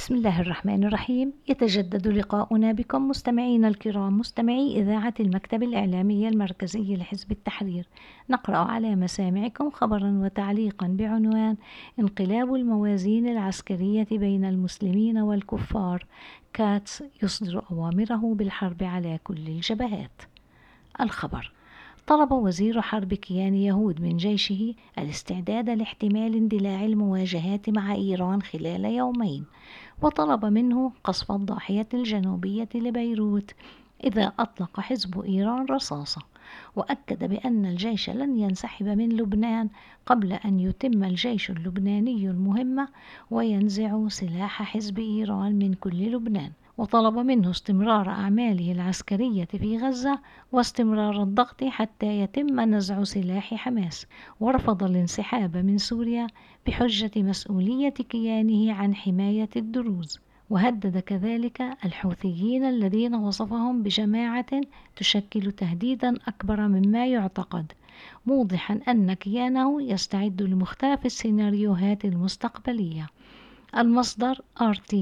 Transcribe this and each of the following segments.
بسم الله الرحمن الرحيم. يتجدد لقاؤنا بكم مستمعينا الكرام، مستمعي إذاعة المكتب الإعلامي المركزي لحزب التحرير. نقرأ على مسامعكم خبرا وتعليقا بعنوان: انقلاب الموازين العسكرية بين المسلمين والكفار، كاتس يصدر أوامره بالحرب على كل الجبهات. الخبر: طلب وزير حرب كيان يهود من جيشه الاستعداد لاحتمال اندلاع المواجهات مع إيران خلال يومين، وطلب منه قصف الضاحية الجنوبية لبيروت إذا أطلق حزب إيران رصاصة، وأكد بأن الجيش لن ينسحب من لبنان قبل أن يتم الجيش اللبناني المهمة وينزع سلاح حزب إيران من كل لبنان، وطلب منه استمرار أعماله العسكرية في غزة واستمرار الضغط حتى يتم نزع سلاح حماس، ورفض الانسحاب من سوريا بحجة مسؤولية كيانه عن حماية الدروز. وهدد كذلك الحوثيين الذين وصفهم بجماعة تشكل تهديدا أكبر مما يعتقد، موضحا أن كيانه يستعد لمختلف السيناريوهات المستقبلية. المصدر RT،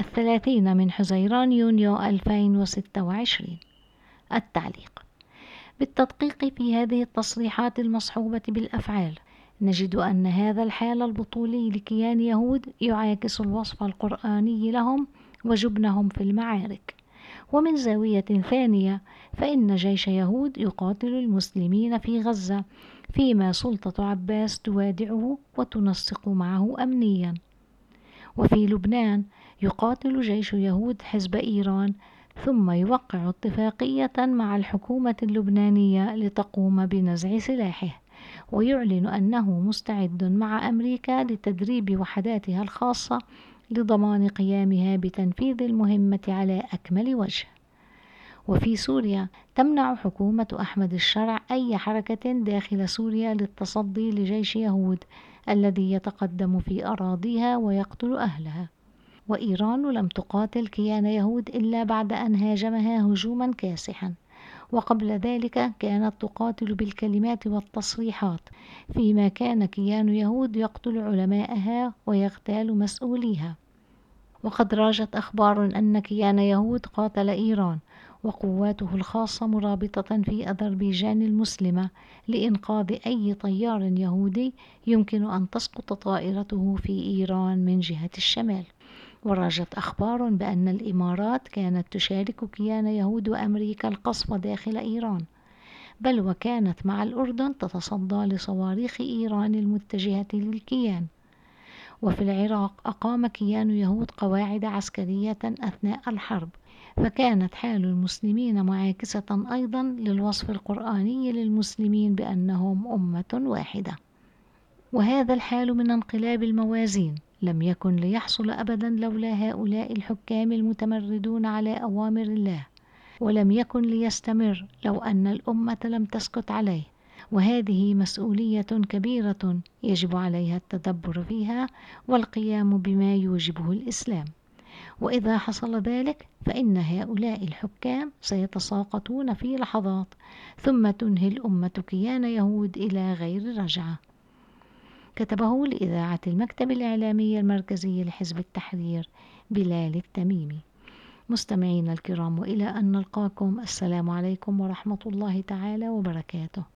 30 من حزيران يونيو 2026. التعليق: بالتدقيق في هذه التصريحات المصحوبة بالأفعال، نجد أن هذا الحال البطولي لكيان يهود يعاكس الوصف القرآني لهم وجبنهم في المعارك. ومن زاوية ثانية، فإن جيش يهود يقاتل المسلمين في غزة، فيما سلطة عباس توادعه وتنسق معه أمنيا. وفي لبنان يقاتل جيش يهود حزب إيران، ثم يوقع اتفاقية مع الحكومة اللبنانية لتقوم بنزع سلاحه، ويعلن أنه مستعد مع أمريكا لتدريب وحداتها الخاصة لضمان قيامها بتنفيذ المهمة على أكمل وجه. وفي سوريا تمنع حكومة أحمد الشرع أي حركة داخل سوريا للتصدي لجيش يهود الذي يتقدم في أراضيها ويقتل أهلها. وإيران لم تقاتل كيان يهود إلا بعد أن هاجمها هجوما كاسحا، وقبل ذلك كانت تقاتل بالكلمات والتصريحات، فيما كان كيان يهود يقتل علماءها ويغتال مسؤوليها. وقد راجت أخبار أن كيان يهود قاتل إيران وقواته الخاصة مرابطة في أذربيجان المسلمة لإنقاذ أي طيار يهودي يمكن أن تسقط طائرته في إيران من جهة الشمال. وراجت أخبار بأن الإمارات كانت تشارك كيان يهود وأمريكا القصف داخل إيران، بل وكانت مع الأردن تتصدى لصواريخ إيران المتجهة للكيان. وفي العراق أقام كيان يهود قواعد عسكرية أثناء الحرب، فكانت حال المسلمين معاكسة أيضا للوصف القرآني للمسلمين بأنهم أمة واحدة. وهذا الحال من انقلاب الموازين لم يكن ليحصل أبدا لولا هؤلاء الحكام المتمردون على أوامر الله، ولم يكن ليستمر لو أن الأمة لم تسكت عليه. وهذه مسؤولية كبيرة يجب عليها التدبر فيها والقيام بما يوجبه الإسلام. وإذا حصل ذلك فإن هؤلاء الحكام سيتساقطون في لحظات، ثم تنهي الأمة كيان يهود إلى غير رجعة. كتبه لإذاعة المكتب الإعلامي المركزي لحزب التحرير بلال التميمي. مستمعينا الكرام، وإلى أن نلقاكم، السلام عليكم ورحمة الله تعالى وبركاته.